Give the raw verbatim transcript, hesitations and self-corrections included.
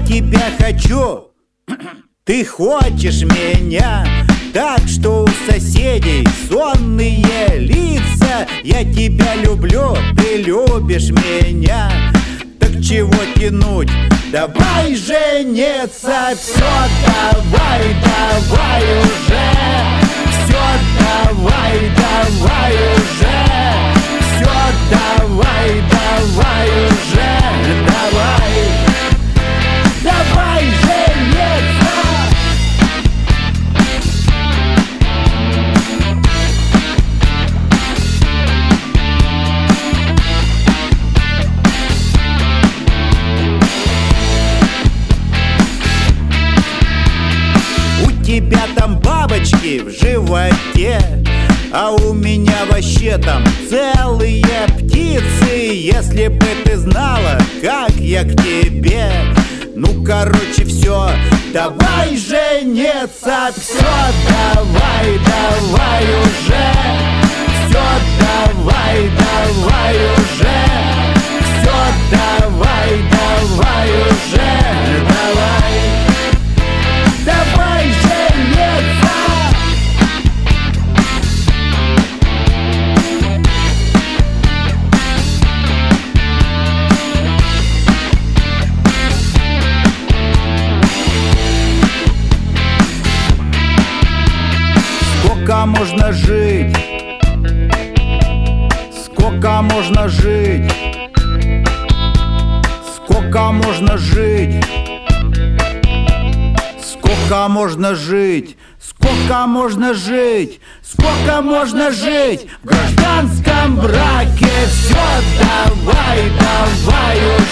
тебя хочу, ты хочешь меня, так что у соседей сонные лица. Я тебя люблю, ты любишь меня, так чего тянуть? Давай жениться, все, давай, давай уже, все, давай, давай уже, все, давай, давай уже, давай, давай жениться. У тебя там бабочки в животе, а у меня вообще там целые птицы. Если бы ты знала, как я к тебе. Ну, короче, все, давай жениться, все, давай, давай уже, все, давай, давай уже, все, давай, давай уже, давай, давай жениться. Сколько можно жить? Сколько можно жить? Сколько можно жить? Сколько можно жить? Сколько можно жить? Сколько можно жить в гражданском браке? Все, давай, давай уже.